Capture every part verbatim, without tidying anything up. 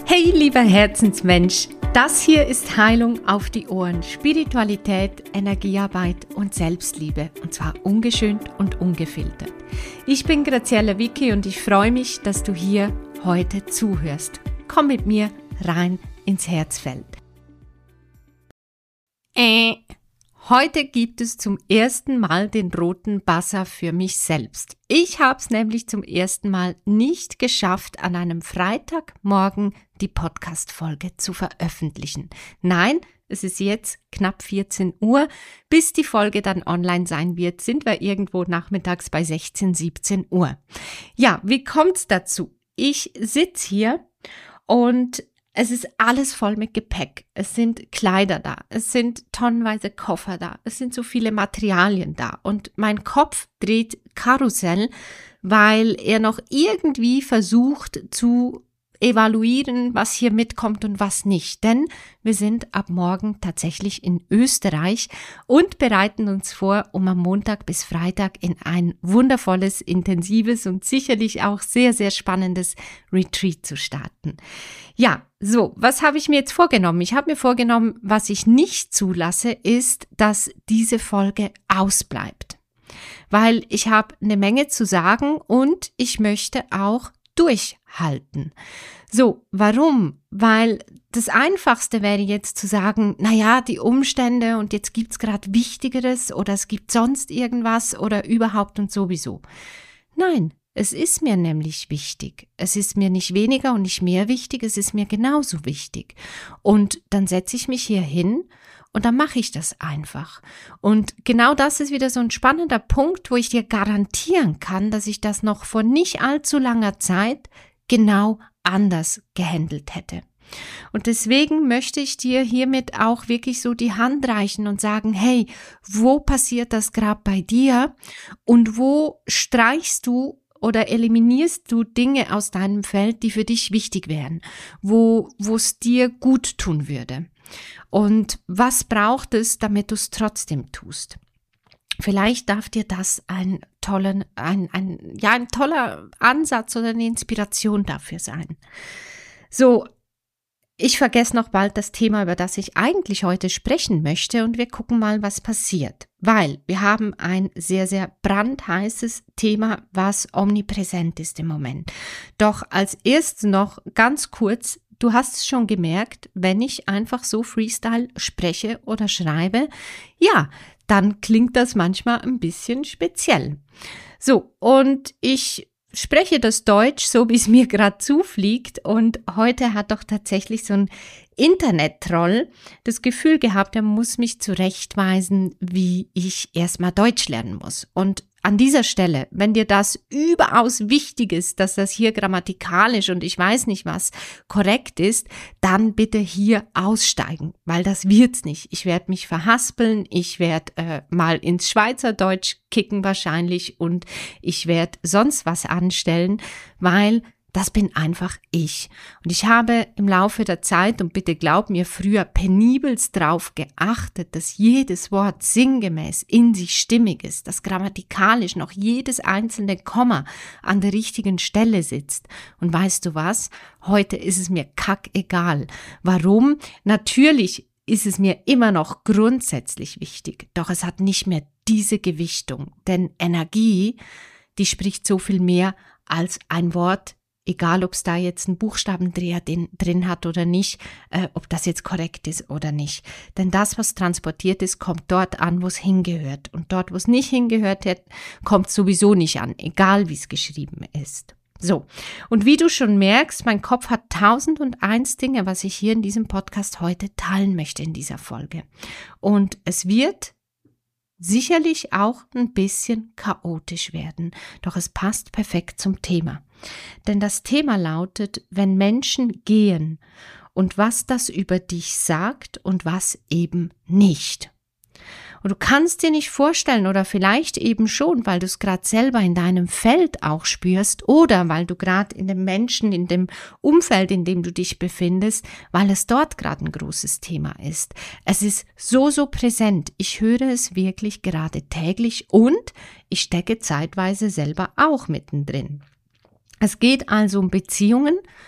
Hey, lieber Herzensmensch, das hier ist Heilung auf die Ohren, Spiritualität, Energiearbeit und Selbstliebe, und zwar ungeschönt und ungefiltert. Ich bin Graziella Vicky und ich freue mich, dass du hier heute zuhörst. Komm mit mir rein ins Herzfeld. Äh, heute gibt es zum ersten Mal den roten Buzzer für mich selbst. Ich habe es nämlich zum ersten Mal nicht geschafft, an einem Freitagmorgen die Podcast-Folge zu veröffentlichen. Nein, es ist jetzt knapp vierzehn Uhr. Bis die Folge dann online sein wird, sind wir irgendwo nachmittags bei sechzehn, siebzehn Uhr. Ja, wie kommt's dazu? Ich sitze hier und es ist alles voll mit Gepäck. Es sind Kleider da, es sind tonnenweise Koffer da, es sind so viele Materialien da und mein Kopf dreht Karussell, weil er noch irgendwie versucht zu evaluieren, was hier mitkommt und was nicht. Denn wir sind ab morgen tatsächlich in Österreich und bereiten uns vor, um am Montag bis Freitag in ein wundervolles, intensives und sicherlich auch sehr, sehr spannendes Retreat zu starten. Ja, so, was habe ich mir jetzt vorgenommen? Ich habe mir vorgenommen, was ich nicht zulasse, ist, dass diese Folge ausbleibt. Weil ich habe eine Menge zu sagen und ich möchte auch durchhalten. So, warum? Weil das Einfachste wäre jetzt zu sagen, naja, die Umstände und jetzt gibt's gerade Wichtigeres oder es gibt sonst irgendwas oder überhaupt und sowieso. Nein, es ist mir nämlich wichtig. Es ist mir nicht weniger und nicht mehr wichtig, es ist mir genauso wichtig. Und dann setze ich mich hier hin und dann mache ich das einfach. Und genau das ist wieder so ein spannender Punkt, wo ich dir garantieren kann, dass ich das noch vor nicht allzu langer Zeit genau anders gehandelt hätte. Und deswegen möchte ich dir hiermit auch wirklich so die Hand reichen und sagen, hey, wo passiert das gerade bei dir und wo streichst du oder eliminierst du Dinge aus deinem Feld, die für dich wichtig wären, wo wo es dir gut tun würde? Und was braucht es, damit du es trotzdem tust? Vielleicht darf dir das ein, tollen, ein, ein, ja, ein toller Ansatz oder eine Inspiration dafür sein. So, ich vergesse noch bald das Thema, über das ich eigentlich heute sprechen möchte, und wir gucken mal, was passiert. Weil wir haben ein sehr, sehr brandheißes Thema, was omnipräsent ist im Moment. Doch als erstes noch ganz kurz: Du hast es schon gemerkt, wenn ich einfach so Freestyle spreche oder schreibe, ja, dann klingt das manchmal ein bisschen speziell. So, und ich spreche das Deutsch so, wie es mir gerade zufliegt, und heute hat doch tatsächlich so ein Internet-Troll das Gefühl gehabt, er muss mich zurechtweisen, wie ich erstmal Deutsch lernen muss. Und an dieser Stelle, wenn dir das überaus wichtig ist, dass das hier grammatikalisch und ich weiß nicht was korrekt ist, dann bitte hier aussteigen, weil das wird's nicht. Ich werde mich verhaspeln, ich werde äh, mal ins Schweizerdeutsch kicken wahrscheinlich und ich werde sonst was anstellen, weil das bin einfach ich. Und ich habe im Laufe der Zeit, und bitte glaub mir, früher penibelst drauf geachtet, dass jedes Wort sinngemäß in sich stimmig ist, dass grammatikalisch noch jedes einzelne Komma an der richtigen Stelle sitzt. Und weißt du was? Heute ist es mir kackegal. Warum? Natürlich ist es mir immer noch grundsätzlich wichtig, doch es hat nicht mehr diese Gewichtung. Denn Energie, die spricht so viel mehr als ein Wort, egal ob es da jetzt einen Buchstabendreher den, drin hat oder nicht, äh, ob das jetzt korrekt ist oder nicht. Denn das, was transportiert ist, kommt dort an, wo es hingehört. Und dort, wo es nicht hingehört hat, kommt es sowieso nicht an, egal wie es geschrieben ist. So, und wie du schon merkst, mein Kopf hat tausend und eins Dinge, was ich hier in diesem Podcast heute teilen möchte in dieser Folge. Und es wird sicherlich auch ein bisschen chaotisch werden, doch es passt perfekt zum Thema. Denn das Thema lautet, wenn Menschen gehen und was das über dich sagt und was eben nicht. Und du kannst dir nicht vorstellen oder vielleicht eben schon, weil du es gerade selber in deinem Feld auch spürst oder weil du gerade in dem Menschen, in dem Umfeld, in dem du dich befindest, weil es dort gerade ein großes Thema ist. Es ist so, so präsent. Ich höre es wirklich gerade täglich und ich stecke zeitweise selber auch mittendrin. Es geht also um Beziehungen,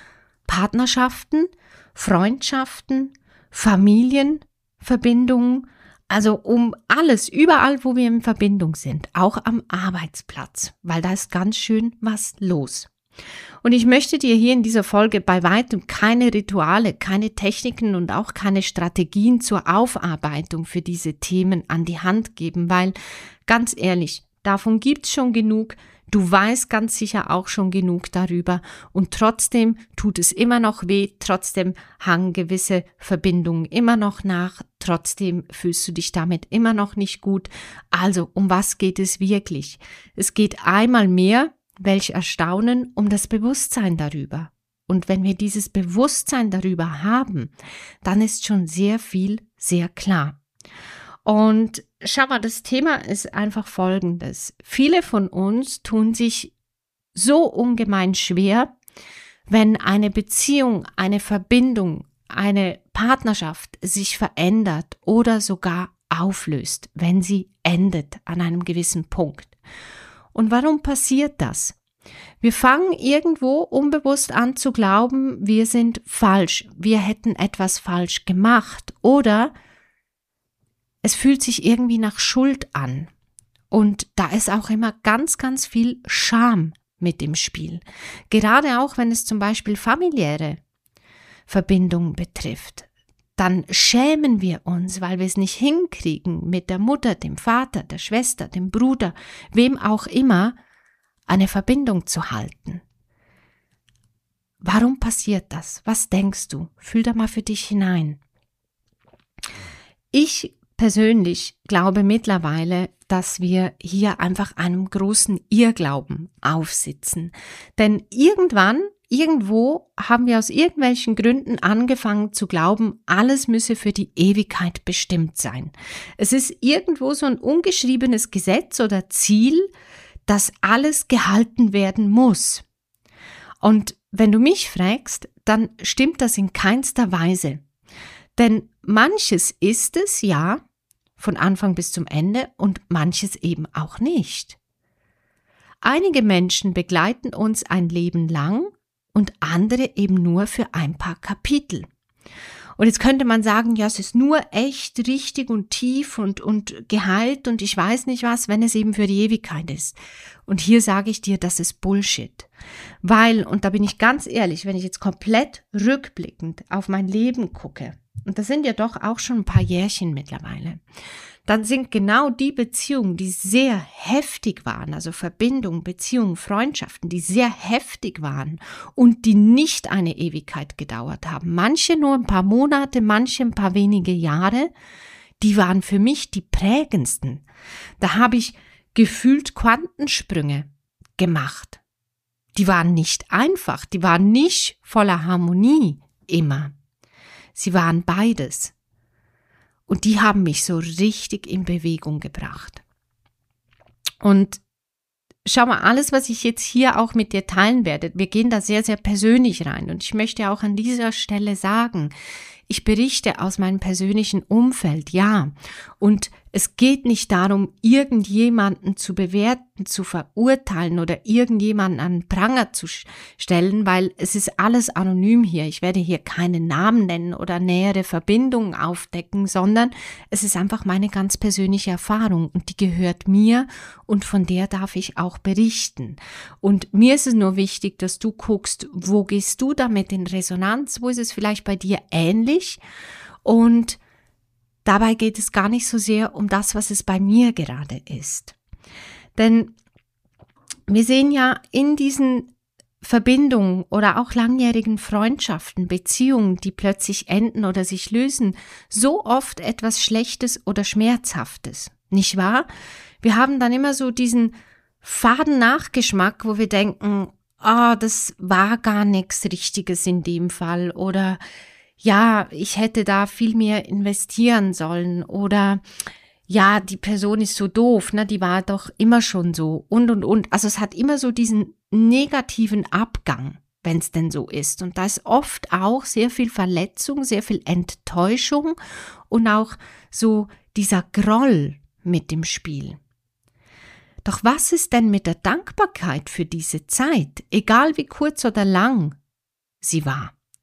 Partnerschaften, Freundschaften, Familienverbindungen, also um alles, überall, wo wir in Verbindung sind, auch am Arbeitsplatz, weil da ist ganz schön was los. Und ich möchte dir hier in dieser Folge bei weitem keine Rituale, keine Techniken und auch keine Strategien zur Aufarbeitung für diese Themen an die Hand geben, weil, ganz ehrlich, davon gibt's schon genug. Du weißt ganz sicher auch schon genug darüber und trotzdem tut es immer noch weh, trotzdem hangen gewisse Verbindungen immer noch nach, trotzdem fühlst du dich damit immer noch nicht gut. Also, um was geht es wirklich? Es geht einmal mehr, welch Erstaunen, um das Bewusstsein darüber. Und wenn wir dieses Bewusstsein darüber haben, dann ist schon sehr viel sehr klar. Und schau mal, das Thema ist einfach folgendes. Viele von uns tun sich so ungemein schwer, wenn eine Beziehung, eine Verbindung, eine Partnerschaft sich verändert oder sogar auflöst, wenn sie endet an einem gewissen Punkt. Und warum passiert das? Wir fangen irgendwo unbewusst an zu glauben, wir sind falsch, wir hätten etwas falsch gemacht oder es fühlt sich irgendwie nach Schuld an. Und da ist auch immer ganz, ganz viel Scham mit im Spiel. Gerade auch, wenn es zum Beispiel familiäre Verbindungen betrifft. Dann schämen wir uns, weil wir es nicht hinkriegen, mit der Mutter, dem Vater, der Schwester, dem Bruder, wem auch immer, eine Verbindung zu halten. Warum passiert das? Was denkst du? Fühl da mal für dich hinein. Ich persönlich glaube mittlerweile, dass wir hier einfach einem großen Irrglauben aufsitzen. Denn irgendwann, irgendwo haben wir aus irgendwelchen Gründen angefangen zu glauben, alles müsse für die Ewigkeit bestimmt sein. Es ist irgendwo so ein ungeschriebenes Gesetz oder Ziel, dass alles gehalten werden muss. Und wenn du mich fragst, dann stimmt das in keinster Weise. Denn manches ist es, ja, von Anfang bis zum Ende und manches eben auch nicht. Einige Menschen begleiten uns ein Leben lang und andere eben nur für ein paar Kapitel. Und jetzt könnte man sagen, ja, es ist nur echt, richtig und tief und, und geheilt und ich weiß nicht was, wenn es eben für die Ewigkeit ist. Und hier sage ich dir, das ist Bullshit. Weil, und da bin ich ganz ehrlich, wenn ich jetzt komplett rückblickend auf mein Leben gucke, und das sind ja doch auch schon ein paar Jährchen mittlerweile, dann sind genau die Beziehungen, die sehr heftig waren, also Verbindungen, Beziehungen, Freundschaften, die sehr heftig waren und die nicht eine Ewigkeit gedauert haben, manche nur ein paar Monate, manche ein paar wenige Jahre, die waren für mich die prägendsten. Da habe ich gefühlt Quantensprünge gemacht. Die waren nicht einfach, die waren nicht voller Harmonie immer. Sie waren beides. Und die haben mich so richtig in Bewegung gebracht. Und schau mal, alles, was ich jetzt hier auch mit dir teilen werde, wir gehen da sehr, sehr persönlich rein. Und ich möchte auch an dieser Stelle sagen, ich berichte aus meinem persönlichen Umfeld, ja. Und es geht nicht darum, irgendjemanden zu bewerten, zu verurteilen oder irgendjemanden an den Pranger zu stellen, weil es ist alles anonym hier. Ich werde hier keine Namen nennen oder nähere Verbindungen aufdecken, sondern es ist einfach meine ganz persönliche Erfahrung und die gehört mir und von der darf ich auch berichten. Und mir ist es nur wichtig, dass du guckst, wo gehst du damit in Resonanz, wo ist es vielleicht bei dir ähnlich und dabei geht es gar nicht so sehr um das, was es bei mir gerade ist. Denn wir sehen ja in diesen Verbindungen oder auch langjährigen Freundschaften, Beziehungen, die plötzlich enden oder sich lösen, so oft etwas Schlechtes oder Schmerzhaftes. Nicht wahr? Wir haben dann immer so diesen faden Nachgeschmack, wo wir denken, ah, oh, das war gar nichts Richtiges in dem Fall oder ja, ich hätte da viel mehr investieren sollen oder ja, die Person ist so doof, ne, die war doch immer schon so und und und. Also es hat immer so diesen negativen Abgang, wenn es denn so ist. Und da ist oft auch sehr viel Verletzung, sehr viel Enttäuschung und auch so dieser Groll mit dem Spiel. Doch was ist denn mit der Dankbarkeit für diese Zeit, egal wie kurz oder lang sie war?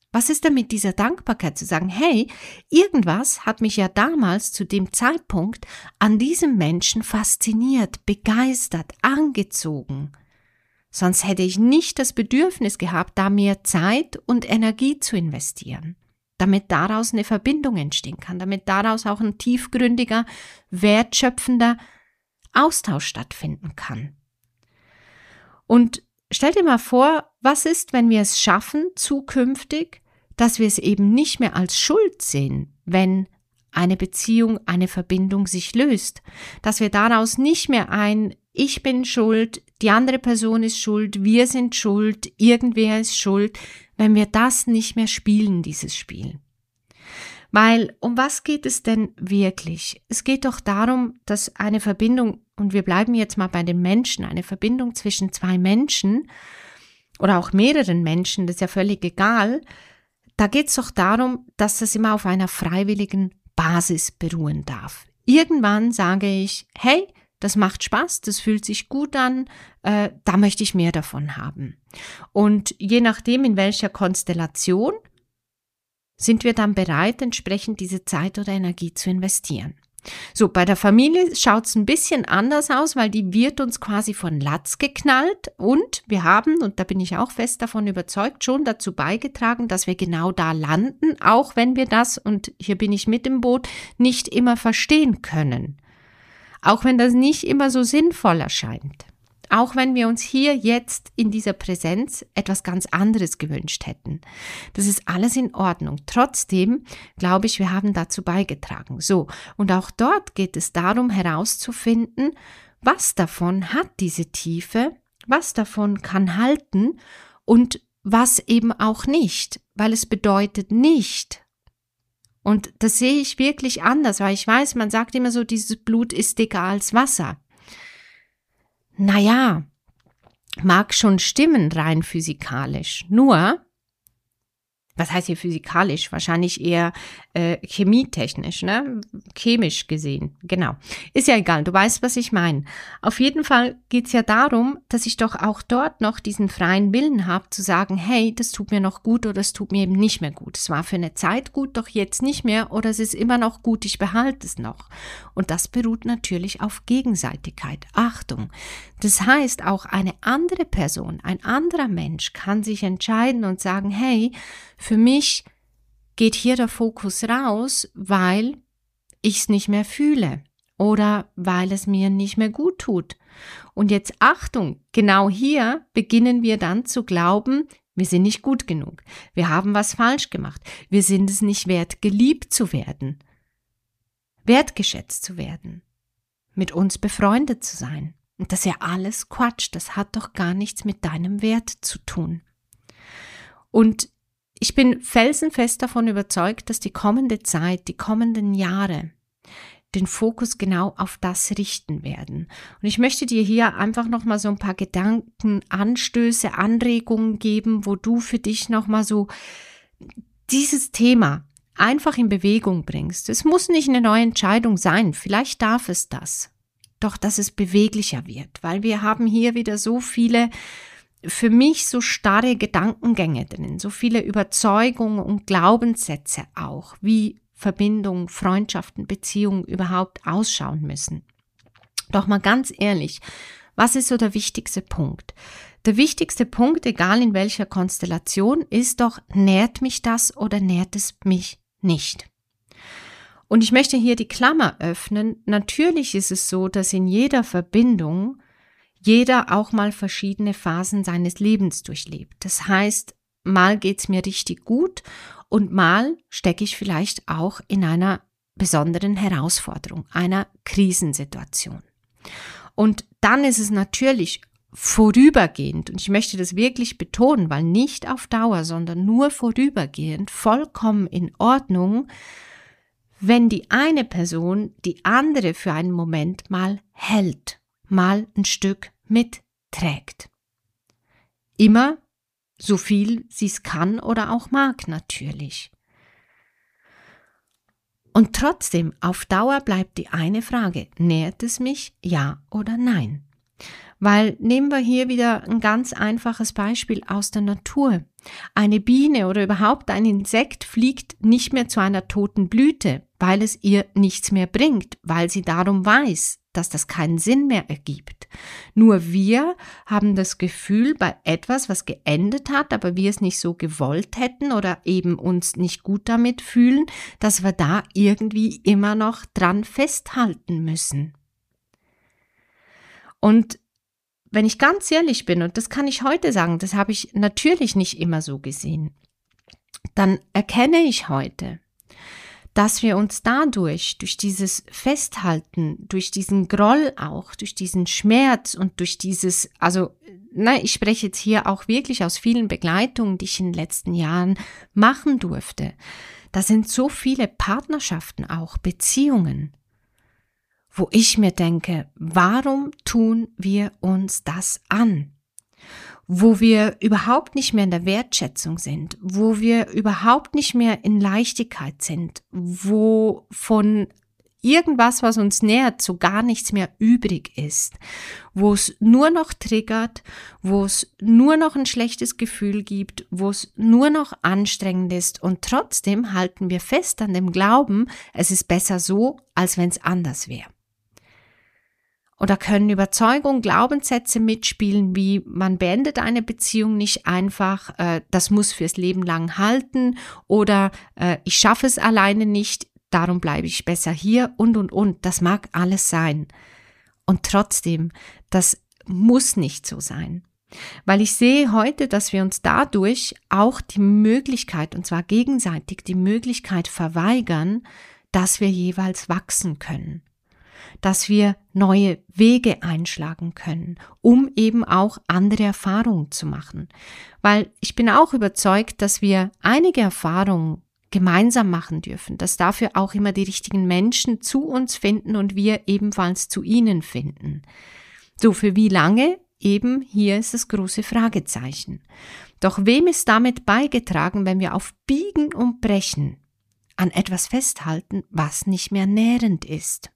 Was ist denn mit dieser Dankbarkeit zu sagen, hey, irgendwas hat mich ja damals zu dem Zeitpunkt an diesem Menschen fasziniert, begeistert, angezogen. Sonst hätte ich nicht das Bedürfnis gehabt, da mehr Zeit und Energie zu investieren, damit daraus eine Verbindung entstehen kann, damit daraus auch ein tiefgründiger, wertschöpfender Austausch stattfinden kann. Und stell dir mal vor, was ist, wenn wir es schaffen, zukünftig, dass wir es eben nicht mehr als Schuld sehen, wenn eine Beziehung, eine Verbindung sich löst, dass wir daraus nicht mehr ein Ich bin schuld, die andere Person ist schuld, wir sind schuld, irgendwer ist schuld, wenn wir das nicht mehr spielen, dieses Spiel. Weil um was geht es denn wirklich? Es geht doch darum, dass eine Verbindung, und wir bleiben jetzt mal bei den Menschen, eine Verbindung zwischen zwei Menschen oder auch mehreren Menschen, das ist ja völlig egal, da geht es doch darum, dass das immer auf einer freiwilligen Basis beruhen darf. Irgendwann sage ich, hey, das macht Spaß, das fühlt sich gut an, äh, da möchte ich mehr davon haben. Und je nachdem, in welcher Konstellation, sind wir dann bereit, entsprechend diese Zeit oder Energie zu investieren. So, bei der Familie schaut es ein bisschen anders aus, weil die wird uns quasi von Latz geknallt und wir haben, und da bin ich auch fest davon überzeugt, schon dazu beigetragen, dass wir genau da landen, auch wenn wir das, und hier bin ich mit im Boot, nicht immer verstehen können. Auch wenn das nicht immer so sinnvoll erscheint. Auch wenn wir uns hier jetzt in dieser Präsenz etwas ganz anderes gewünscht hätten. Das ist alles in Ordnung. Trotzdem glaube ich, wir haben dazu beigetragen. So, und auch dort geht es darum herauszufinden, was davon hat diese Tiefe, was davon kann halten und was eben auch nicht, weil es bedeutet nicht. Und das sehe ich wirklich anders, weil ich weiß, man sagt immer so, dieses Blut ist dicker als Wasser. Naja, mag schon stimmen rein physikalisch, nur, was heißt hier physikalisch? Wahrscheinlich eher äh, chemietechnisch, ne? Chemisch gesehen, genau. Ist ja egal, du weißt, was ich meine. Auf jeden Fall geht's ja darum, dass ich doch auch dort noch diesen freien Willen habe, zu sagen, hey, das tut mir noch gut oder es tut mir eben nicht mehr gut. Es war für eine Zeit gut, doch jetzt nicht mehr oder es ist immer noch gut, ich behalte es noch. Und das beruht natürlich auf Gegenseitigkeit. Achtung, das heißt, auch eine andere Person, ein anderer Mensch kann sich entscheiden und sagen, hey, für mich geht hier der Fokus raus, weil ich es nicht mehr fühle oder weil es mir nicht mehr gut tut. Und jetzt Achtung, genau hier beginnen wir dann zu glauben, wir sind nicht gut genug, wir haben was falsch gemacht, wir sind es nicht wert, geliebt zu werden, wertgeschätzt zu werden, mit uns befreundet zu sein. Und das ist ja alles Quatsch, das hat doch gar nichts mit deinem Wert zu tun. Und ich bin felsenfest davon überzeugt, dass die kommende Zeit, die kommenden Jahre den Fokus genau auf das richten werden. Und ich möchte dir hier einfach nochmal so ein paar Gedanken, Anstöße, Anregungen geben, wo du für dich nochmal so dieses Thema einfach in Bewegung bringst. Es muss nicht eine neue Entscheidung sein, vielleicht darf es das. Doch, dass es beweglicher wird, weil wir haben hier wieder so viele für mich so starre Gedankengänge drin, so viele Überzeugungen und Glaubenssätze auch, wie Verbindungen, Freundschaften, Beziehungen überhaupt ausschauen müssen. Doch mal ganz ehrlich, was ist so der wichtigste Punkt? Der wichtigste Punkt, egal in welcher Konstellation, ist doch, nährt mich das oder nährt es mich nicht? Und ich möchte hier die Klammer öffnen. Natürlich ist es so, dass in jeder Verbindung jeder auch mal verschiedene Phasen seines Lebens durchlebt. Das heißt, mal geht's mir richtig gut und mal stecke ich vielleicht auch in einer besonderen Herausforderung, einer Krisensituation. Und dann ist es natürlich vorübergehend, und ich möchte das wirklich betonen, weil nicht auf Dauer, sondern nur vorübergehend, vollkommen in Ordnung, wenn die eine Person die andere für einen Moment mal hält, mal ein Stück mitträgt. Immer so viel sie es kann oder auch mag natürlich. Und trotzdem, auf Dauer bleibt die eine Frage, nährt es mich, ja oder nein? Weil nehmen wir hier wieder ein ganz einfaches Beispiel aus der Natur. Eine Biene oder überhaupt ein Insekt fliegt nicht mehr zu einer toten Blüte, weil es ihr nichts mehr bringt, weil sie darum weiß, dass das keinen Sinn mehr ergibt. Nur wir haben das Gefühl, bei etwas, was geendet hat, aber wir es nicht so gewollt hätten oder eben uns nicht gut damit fühlen, dass wir da irgendwie immer noch dran festhalten müssen. Und wenn ich ganz ehrlich bin, und das kann ich heute sagen, das habe ich natürlich nicht immer so gesehen, dann erkenne ich heute, dass wir uns dadurch, durch dieses Festhalten, durch diesen Groll auch, durch diesen Schmerz und durch dieses, also na, ich spreche jetzt hier auch wirklich aus vielen Begleitungen, die ich in den letzten Jahren machen durfte. Da sind so viele Partnerschaften auch, Beziehungen, wo ich mir denke, warum tun wir uns das an? Wo wir überhaupt nicht mehr in der Wertschätzung sind, wo wir überhaupt nicht mehr in Leichtigkeit sind, wo von irgendwas, was uns nähert, so gar nichts mehr übrig ist, wo es nur noch triggert, wo es nur noch ein schlechtes Gefühl gibt, wo es nur noch anstrengend ist und trotzdem halten wir fest an dem Glauben, es ist besser so, als wenn es anders wäre. Oder können Überzeugung, Glaubenssätze mitspielen, wie man beendet eine Beziehung nicht einfach, äh, das muss fürs Leben lang halten oder äh, ich schaffe es alleine nicht, darum bleibe ich besser hier und und und. Das mag alles sein. Und trotzdem, das muss nicht so sein. Weil ich sehe heute, dass wir uns dadurch auch die Möglichkeit, und zwar gegenseitig die Möglichkeit verweigern, dass wir jeweils wachsen können. Dass wir neue Wege einschlagen können, um eben auch andere Erfahrungen zu machen. Weil ich bin auch überzeugt, dass wir einige Erfahrungen gemeinsam machen dürfen, dass dafür auch immer die richtigen Menschen zu uns finden und wir ebenfalls zu ihnen finden. So, für wie lange? Eben hier ist das große Fragezeichen. Doch wem ist damit beigetragen, wenn wir auf Biegen und Brechen an etwas festhalten, was nicht mehr nährend ist?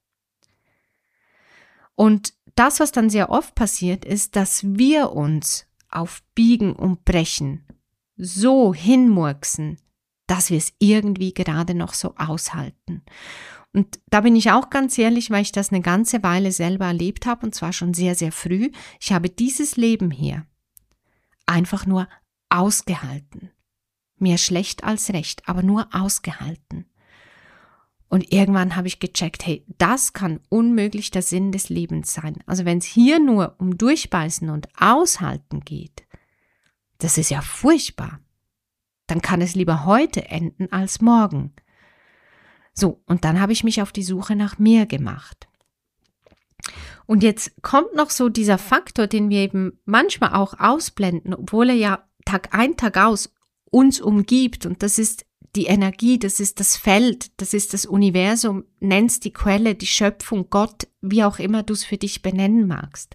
Und das, was dann sehr oft passiert, ist, dass wir uns auf Biegen und Brechen so hinmurksen, dass wir es irgendwie gerade noch so aushalten. Und da bin ich auch ganz ehrlich, weil ich das eine ganze Weile selber erlebt habe, und zwar schon sehr, sehr früh. Ich habe dieses Leben hier einfach nur ausgehalten. Mehr schlecht als recht, aber nur ausgehalten. Und irgendwann habe ich gecheckt, hey, das kann unmöglich der Sinn des Lebens sein. Also wenn es hier nur um Durchbeißen und Aushalten geht, das ist ja furchtbar. Dann kann es lieber heute enden als morgen. So, und dann habe ich mich auf die Suche nach mehr gemacht. Und jetzt kommt noch so dieser Faktor, den wir eben manchmal auch ausblenden, obwohl er ja Tag ein, Tag aus uns umgibt, und das ist die Energie, das ist das Feld, das ist das Universum, nenn's die Quelle, die Schöpfung, Gott, wie auch immer du es für dich benennen magst.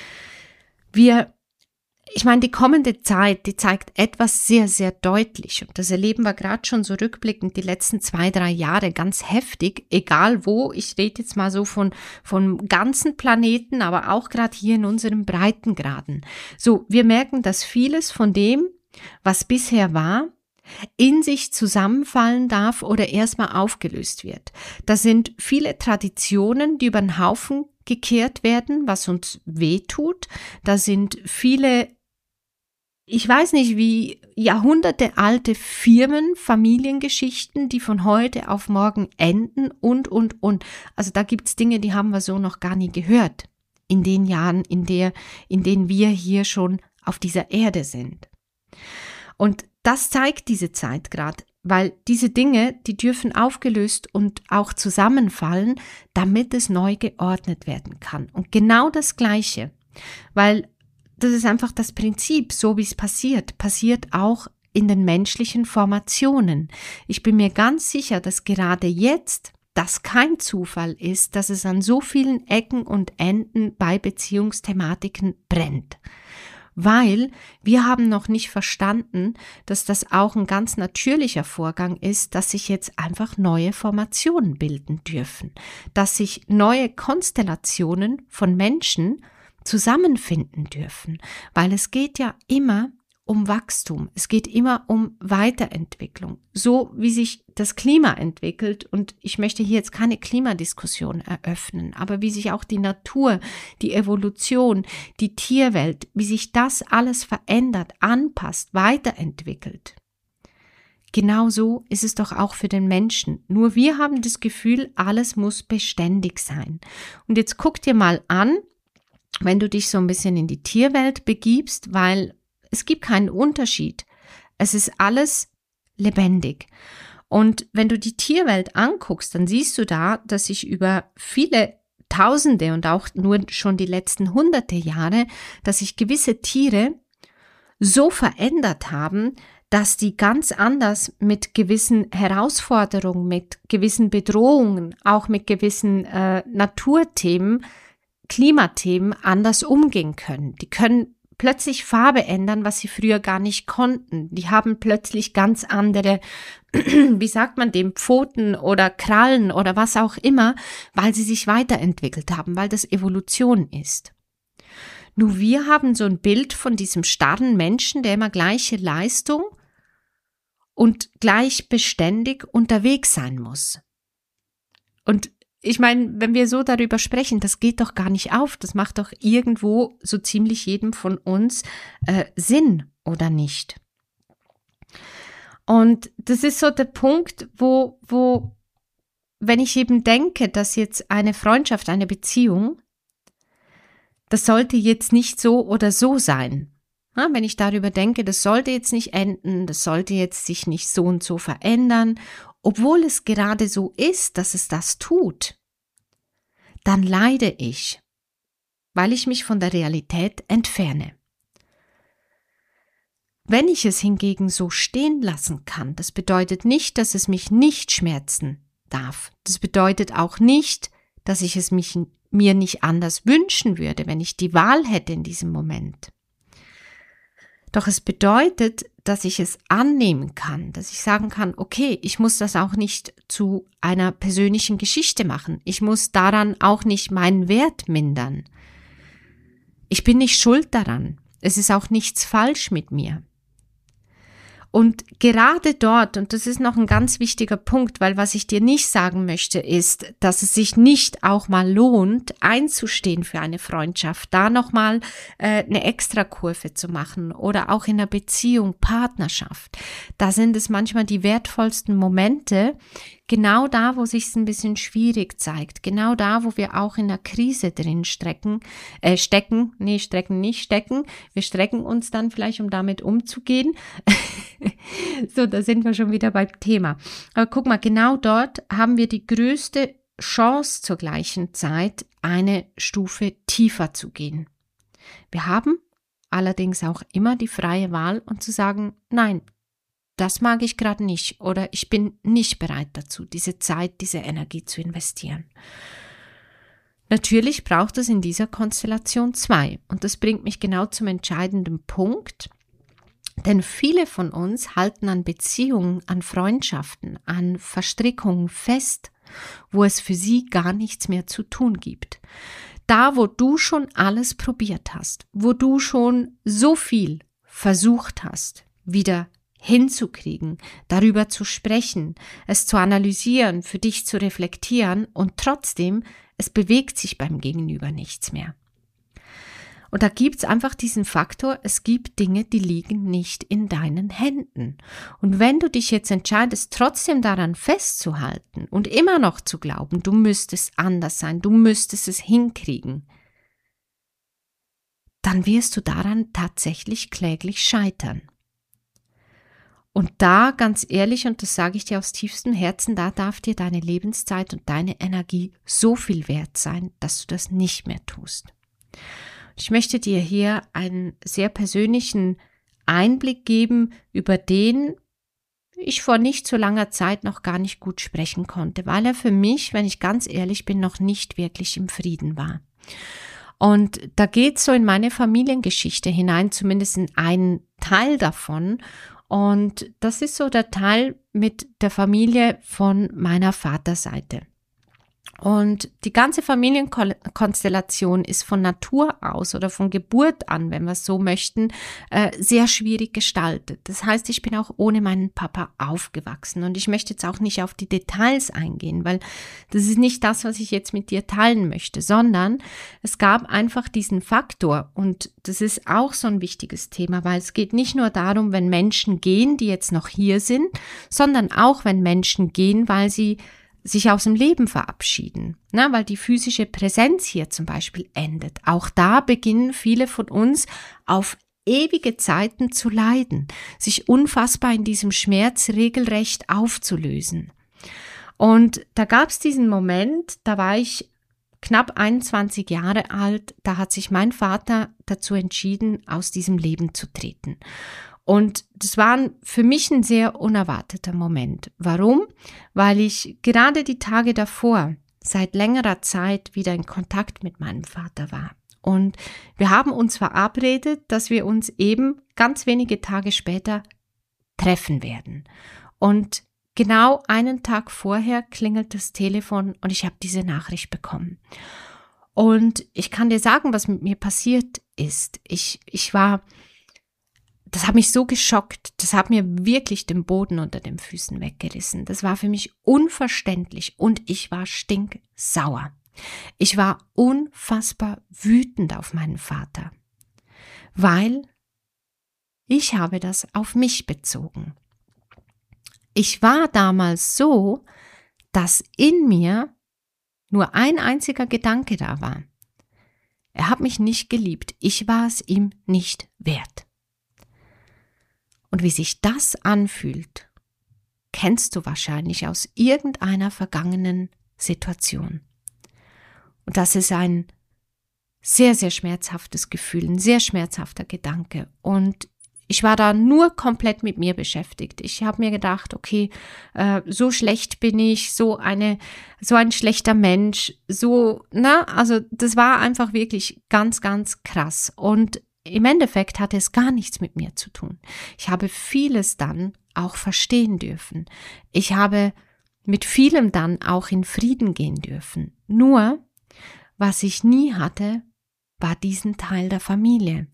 Wir, ich meine, die kommende Zeit, die zeigt etwas sehr, sehr deutlich, und das erleben wir gerade schon so rückblickend die letzten zwei, drei Jahre ganz heftig, egal wo, ich rede jetzt mal so von vom ganzen Planeten, aber auch gerade hier in unseren Breitengraden. So, wir merken, dass vieles von dem, was bisher war, in sich zusammenfallen darf oder erstmal aufgelöst wird. Da sind viele Traditionen, die über den Haufen gekehrt werden, was uns wehtut. Da sind viele, ich weiß nicht wie, jahrhundertealte Firmen, Familiengeschichten, die von heute auf morgen enden und, und, und. Also da gibt's Dinge, die haben wir so noch gar nie gehört. In den Jahren, in der, in denen wir hier schon auf dieser Erde sind. Und das zeigt diese Zeit gerade, weil diese Dinge, die dürfen aufgelöst und auch zusammenfallen, damit es neu geordnet werden kann. Und genau das Gleiche, weil das ist einfach das Prinzip, so wie es passiert, passiert auch in den menschlichen Formationen. Ich bin mir ganz sicher, dass gerade jetzt das kein Zufall ist, dass es an so vielen Ecken und Enden bei Beziehungsthematiken brennt. Weil wir haben noch nicht verstanden, dass das auch ein ganz natürlicher Vorgang ist, dass sich jetzt einfach neue Formationen bilden dürfen, dass sich neue Konstellationen von Menschen zusammenfinden dürfen, weil es geht ja immer um Wachstum, es geht immer um Weiterentwicklung, so wie sich das Klima entwickelt, und ich möchte hier jetzt keine Klimadiskussion eröffnen, aber wie sich auch die Natur, die Evolution, die Tierwelt, wie sich das alles verändert, anpasst, weiterentwickelt. Genauso ist es doch auch für den Menschen. Nur wir haben das Gefühl, alles muss beständig sein. Und jetzt guck dir mal an, wenn du dich so ein bisschen in die Tierwelt begibst, weil es gibt keinen Unterschied. Es ist alles lebendig. Und wenn du die Tierwelt anguckst, dann siehst du da, dass sich über viele Tausende und auch nur schon die letzten hunderte Jahre, dass sich gewisse Tiere so verändert haben, dass die ganz anders mit gewissen Herausforderungen, mit gewissen Bedrohungen, auch mit gewissen äh, Naturthemen, Klimathemen anders umgehen können. Die können plötzlich Farbe ändern, was sie früher gar nicht konnten. Die haben plötzlich ganz andere, wie sagt man dem, Pfoten oder Krallen oder was auch immer, weil sie sich weiterentwickelt haben, weil das Evolution ist. Nur wir haben so ein Bild von diesem starren Menschen, der immer gleiche Leistung und gleich beständig unterwegs sein muss. Und ich meine, wenn wir so darüber sprechen, das geht doch gar nicht auf. Das macht doch irgendwo so ziemlich jedem von uns äh, Sinn, oder nicht? Und das ist so der Punkt, wo, wo, wenn ich eben denke, dass jetzt eine Freundschaft, eine Beziehung, das sollte jetzt nicht so oder so sein. Ja, wenn ich darüber denke, das sollte jetzt nicht enden, das sollte jetzt sich nicht so und so verändern, obwohl es gerade so ist, dass es das tut, dann leide ich, weil ich mich von der Realität entferne. Wenn ich es hingegen so stehen lassen kann, das bedeutet nicht, dass es mich nicht schmerzen darf. Das bedeutet auch nicht, dass ich es mich, mir nicht anders wünschen würde, wenn ich die Wahl hätte in diesem Moment. Doch es bedeutet, dass ich es annehmen kann, dass ich sagen kann, okay, ich muss das auch nicht zu einer persönlichen Geschichte machen. Ich muss daran auch nicht meinen Wert mindern. Ich bin nicht schuld daran. Es ist auch nichts falsch mit mir. Und gerade dort, und das ist noch ein ganz wichtiger Punkt, weil was ich dir nicht sagen möchte, ist, dass es sich nicht auch mal lohnt, einzustehen für eine Freundschaft, da nochmal äh, eine Extrakurve zu machen oder auch in einer Beziehung, Partnerschaft. Da sind es manchmal die wertvollsten Momente, genau da, wo sich es ein bisschen schwierig zeigt, genau da, wo wir auch in einer Krise drin strecken, äh, stecken, nee, strecken nicht stecken, wir strecken uns dann vielleicht, um damit umzugehen. So, da sind wir schon wieder beim Thema. Aber guck mal, genau dort haben wir die größte Chance zur gleichen Zeit, eine Stufe tiefer zu gehen. Wir haben allerdings auch immer die freie Wahl und zu sagen, nein, das mag ich gerade nicht oder ich bin nicht bereit dazu, diese Zeit, diese Energie zu investieren. Natürlich braucht es in dieser Konstellation zwei und das bringt mich genau zum entscheidenden Punkt, denn viele von uns halten an Beziehungen, an Freundschaften, an Verstrickungen fest, wo es für sie gar nichts mehr zu tun gibt. Da, wo du schon alles probiert hast, wo du schon so viel versucht hast, wieder hinzukriegen, darüber zu sprechen, es zu analysieren, für dich zu reflektieren und trotzdem, es bewegt sich beim Gegenüber nichts mehr. Und da gibt es einfach diesen Faktor, es gibt Dinge, die liegen nicht in deinen Händen. Und wenn du dich jetzt entscheidest, trotzdem daran festzuhalten und immer noch zu glauben, du müsstest anders sein, du müsstest es hinkriegen, dann wirst du daran tatsächlich kläglich scheitern. Und da, ganz ehrlich, und das sage ich dir aus tiefstem Herzen, da darf dir deine Lebenszeit und deine Energie so viel wert sein, dass du das nicht mehr tust. Ich möchte dir hier einen sehr persönlichen Einblick geben, über den ich vor nicht so langer Zeit noch gar nicht gut sprechen konnte, weil er für mich, wenn ich ganz ehrlich bin, noch nicht wirklich im Frieden war. Und da geht es so in meine Familiengeschichte hinein, zumindest in einen Teil davon. Und das ist so der Teil mit der Familie von meiner Vaterseite. Und die ganze Familienkonstellation ist von Natur aus oder von Geburt an, wenn wir es so möchten, äh, sehr schwierig gestaltet. Das heißt, ich bin auch ohne meinen Papa aufgewachsen und ich möchte jetzt auch nicht auf die Details eingehen, weil das ist nicht das, was ich jetzt mit dir teilen möchte, sondern es gab einfach diesen Faktor und das ist auch so ein wichtiges Thema, weil es geht nicht nur darum, wenn Menschen gehen, die jetzt noch hier sind, sondern auch wenn Menschen gehen, weil sie sich aus dem Leben verabschieden, na, weil die physische Präsenz hier zum Beispiel endet. Auch da beginnen viele von uns auf ewige Zeiten zu leiden, sich unfassbar in diesem Schmerz regelrecht aufzulösen. Und da gab es diesen Moment, da war ich knapp einundzwanzig Jahre alt, da hat sich mein Vater dazu entschieden, aus diesem Leben zu treten. Und das war für mich ein sehr unerwarteter Moment. Warum? Weil ich gerade die Tage davor seit längerer Zeit wieder in Kontakt mit meinem Vater war. Und wir haben uns verabredet, dass wir uns eben ganz wenige Tage später treffen werden. Und genau einen Tag vorher klingelt das Telefon und ich habe diese Nachricht bekommen. Und ich kann dir sagen, was mit mir passiert ist. Ich, ich war... Das hat mich so geschockt, das hat mir wirklich den Boden unter den Füßen weggerissen. Das war für mich unverständlich und ich war stinksauer. Ich war unfassbar wütend auf meinen Vater, weil ich habe das auf mich bezogen. Ich war damals so, dass in mir nur ein einziger Gedanke da war. Er hat mich nicht geliebt, ich war es ihm nicht wert. Und wie sich das anfühlt, kennst du wahrscheinlich aus irgendeiner vergangenen Situation. Und das ist ein sehr, sehr schmerzhaftes Gefühl, ein sehr schmerzhafter Gedanke. Und ich war da nur komplett mit mir beschäftigt. Ich habe mir gedacht, okay, äh, so schlecht bin ich, so eine, so ein schlechter Mensch, so, na, also das war einfach wirklich ganz, ganz krass. Und im Endeffekt hatte es gar nichts mit mir zu tun. Ich habe vieles dann auch verstehen dürfen. Ich habe mit vielem dann auch in Frieden gehen dürfen. Nur, was ich nie hatte, war diesen Teil der Familie.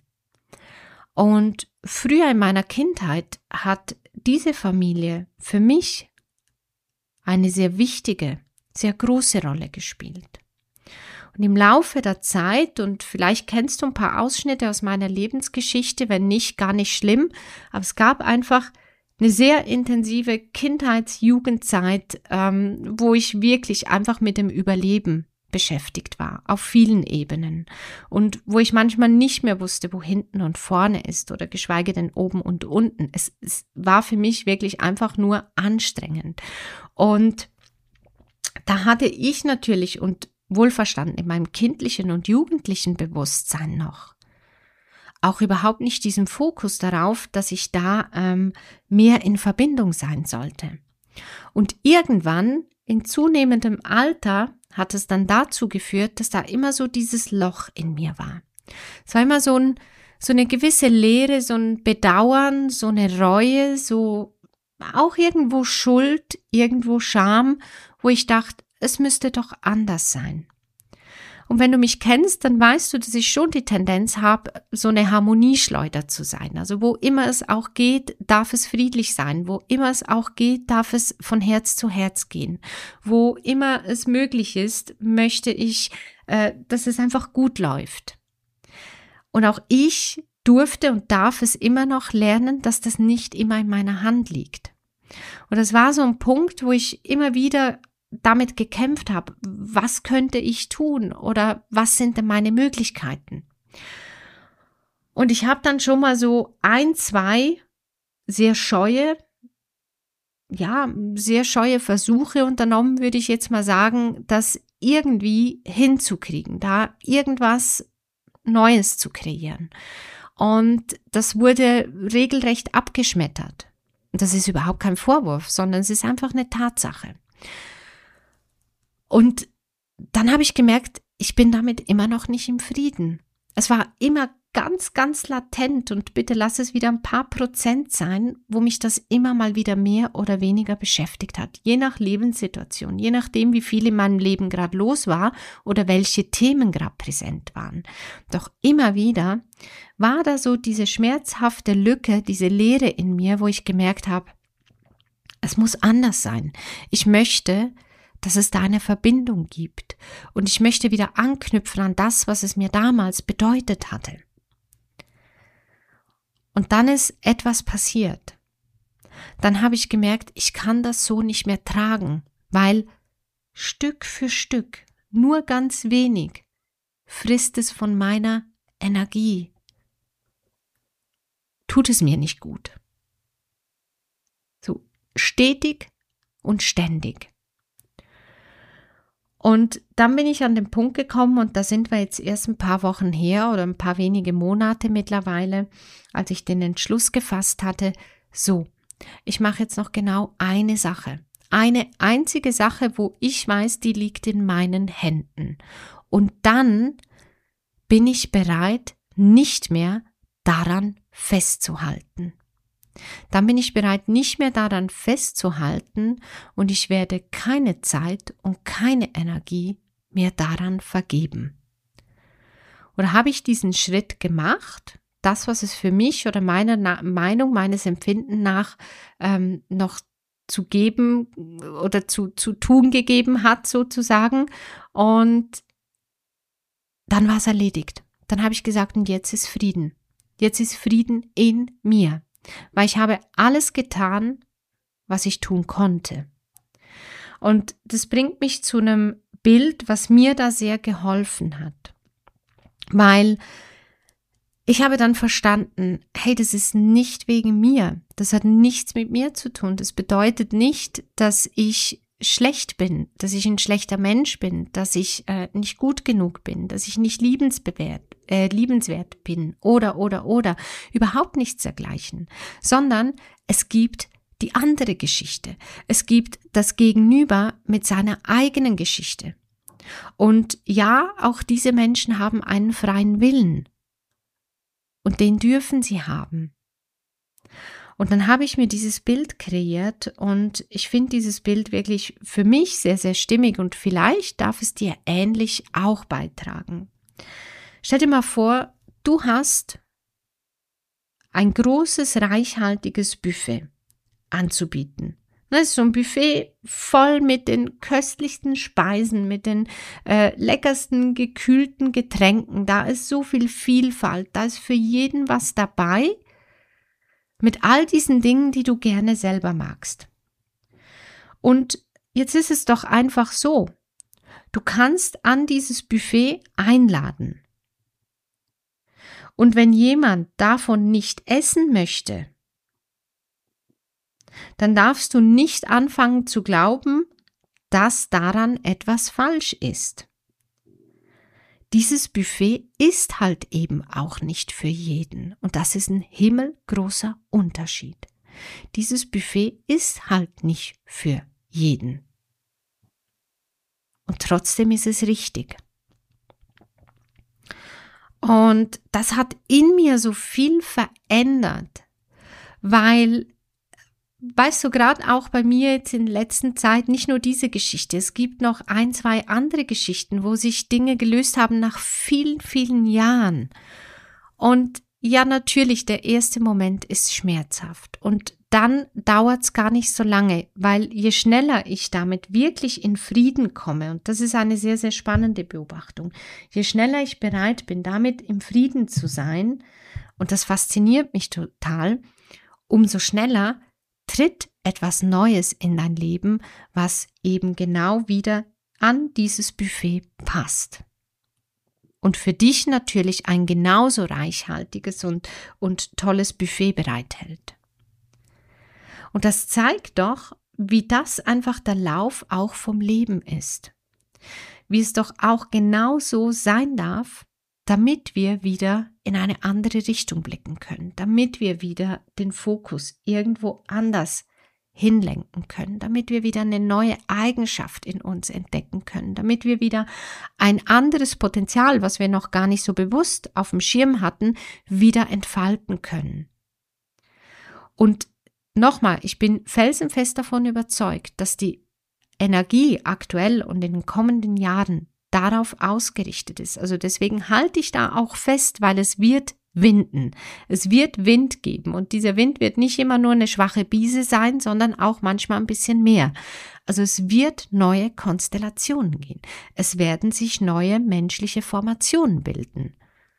Und früher in meiner Kindheit hat diese Familie für mich eine sehr wichtige, sehr große Rolle gespielt. Und im Laufe der Zeit, und vielleicht kennst du ein paar Ausschnitte aus meiner Lebensgeschichte, wenn nicht, gar nicht schlimm, aber es gab einfach eine sehr intensive Kindheits-Jugendzeit, ähm, wo ich wirklich einfach mit dem Überleben beschäftigt war, auf vielen Ebenen. Und wo ich manchmal nicht mehr wusste, wo hinten und vorne ist oder geschweige denn oben und unten. Es, es war für mich wirklich einfach nur anstrengend. Und da hatte ich natürlich und wohlverstanden in meinem kindlichen und jugendlichen Bewusstsein noch auch überhaupt nicht diesen Fokus darauf, dass ich da ähm, mehr in Verbindung sein sollte. Und irgendwann in zunehmendem Alter hat es dann dazu geführt, dass da immer so dieses Loch in mir war. Es war immer so, ein, so eine gewisse Leere, so ein Bedauern, so eine Reue, so auch irgendwo Schuld, irgendwo Scham, wo ich dachte, es müsste doch anders sein. Und wenn du mich kennst, dann weißt du, dass ich schon die Tendenz habe, so eine Harmonieschleuder zu sein. Also wo immer es auch geht, darf es friedlich sein. Wo immer es auch geht, darf es von Herz zu Herz gehen. Wo immer es möglich ist, möchte ich, äh, dass es einfach gut läuft. Und auch ich durfte und darf es immer noch lernen, dass das nicht immer in meiner Hand liegt. Und das war so ein Punkt, wo ich immer wieder damit gekämpft habe, was könnte ich tun oder was sind denn meine Möglichkeiten? Und ich habe dann schon mal so ein, zwei sehr scheue, ja, sehr scheue Versuche unternommen, würde ich jetzt mal sagen, das irgendwie hinzukriegen, da irgendwas Neues zu kreieren. Und das wurde regelrecht abgeschmettert. Und das ist überhaupt kein Vorwurf, sondern es ist einfach eine Tatsache. Und dann habe ich gemerkt, ich bin damit immer noch nicht im Frieden. Es war immer ganz, ganz latent und bitte lass es wieder ein paar Prozent sein, wo mich das immer mal wieder mehr oder weniger beschäftigt hat. Je nach Lebenssituation, je nachdem, wie viel in meinem Leben gerade los war oder welche Themen gerade präsent waren. Doch immer wieder war da so diese schmerzhafte Lücke, diese Leere in mir, wo ich gemerkt habe, es muss anders sein. Ich möchte, dass es da eine Verbindung gibt und ich möchte wieder anknüpfen an das, was es mir damals bedeutet hatte. Und dann ist etwas passiert. Dann habe ich gemerkt, ich kann das so nicht mehr tragen, weil Stück für Stück, nur ganz wenig, frisst es von meiner Energie. Tut es mir nicht gut. So stetig und ständig. Und dann bin ich an den Punkt gekommen und da sind wir jetzt erst ein paar Wochen her oder ein paar wenige Monate mittlerweile, als ich den Entschluss gefasst hatte, so, ich mache jetzt noch genau eine Sache. Eine einzige Sache, wo ich weiß, die liegt in meinen Händen. Und dann bin ich bereit, nicht mehr daran festzuhalten. Dann bin ich bereit, nicht mehr daran festzuhalten und ich werde keine Zeit und keine Energie mehr daran vergeben. Oder habe ich diesen Schritt gemacht, das, was es für mich oder meiner Na- Meinung, meines Empfinden nach ähm, noch zu geben oder zu, zu tun gegeben hat sozusagen, und dann war es erledigt. Dann habe ich gesagt, und jetzt ist Frieden. Jetzt ist Frieden in mir. Weil ich habe alles getan, was ich tun konnte. Und das bringt mich zu einem Bild, was mir da sehr geholfen hat. Weil ich habe dann verstanden, hey, das ist nicht wegen mir. Das hat nichts mit mir zu tun. Das bedeutet nicht, dass ich schlecht bin, dass ich ein schlechter Mensch bin, dass ich äh, nicht gut genug bin, dass ich nicht liebenswert, äh, liebenswert bin oder, oder, oder. Überhaupt nichts dergleichen. Sondern es gibt die andere Geschichte. Es gibt das Gegenüber mit seiner eigenen Geschichte. Und ja, auch diese Menschen haben einen freien Willen. Und den dürfen sie haben. Und dann habe ich mir dieses Bild kreiert und ich finde dieses Bild wirklich für mich sehr, sehr stimmig und vielleicht darf es dir ähnlich auch beitragen. Stell dir mal vor, du hast ein großes, reichhaltiges Buffet anzubieten. Das ist so ein Buffet voll mit den köstlichsten Speisen, mit den äh, leckersten gekühlten Getränken. Da ist so viel Vielfalt, da ist für jeden was dabei, mit all diesen Dingen, die du gerne selber magst. Und jetzt ist es doch einfach so, du kannst an dieses Buffet einladen. Und wenn jemand davon nicht essen möchte, dann darfst du nicht anfangen zu glauben, dass daran etwas falsch ist. Dieses Buffet ist halt eben auch nicht für jeden. Und das ist ein himmelgroßer Unterschied. Dieses Buffet ist halt nicht für jeden. Und trotzdem ist es richtig. Und das hat in mir so viel verändert, weil, weißt du, gerade auch bei mir jetzt in der letzten Zeit nicht nur diese Geschichte, es gibt noch ein, zwei andere Geschichten, wo sich Dinge gelöst haben nach vielen, vielen Jahren. Und ja, natürlich, der erste Moment ist schmerzhaft und dann dauert es gar nicht so lange, weil je schneller ich damit wirklich in Frieden komme, und das ist eine sehr, sehr spannende Beobachtung, je schneller ich bereit bin, damit im Frieden zu sein, und das fasziniert mich total, umso schneller tritt etwas Neues in dein Leben, was eben genau wieder an dieses Buffet passt. Und für dich natürlich ein genauso reichhaltiges und, und tolles Buffet bereithält. Und das zeigt doch, wie das einfach der Lauf auch vom Leben ist. Wie es doch auch genau so sein darf, damit wir wieder in eine andere Richtung blicken können, damit wir wieder den Fokus irgendwo anders hinlenken können, damit wir wieder eine neue Eigenschaft in uns entdecken können, damit wir wieder ein anderes Potenzial, was wir noch gar nicht so bewusst auf dem Schirm hatten, wieder entfalten können. Und nochmal, ich bin felsenfest davon überzeugt, dass die Energie aktuell und in den kommenden Jahren darauf ausgerichtet ist. Also deswegen halte ich da auch fest, weil es wird winden. Es wird Wind geben und dieser Wind wird nicht immer nur eine schwache Brise sein, sondern auch manchmal ein bisschen mehr. Also es wird neue Konstellationen gehen. Es werden sich neue menschliche Formationen bilden,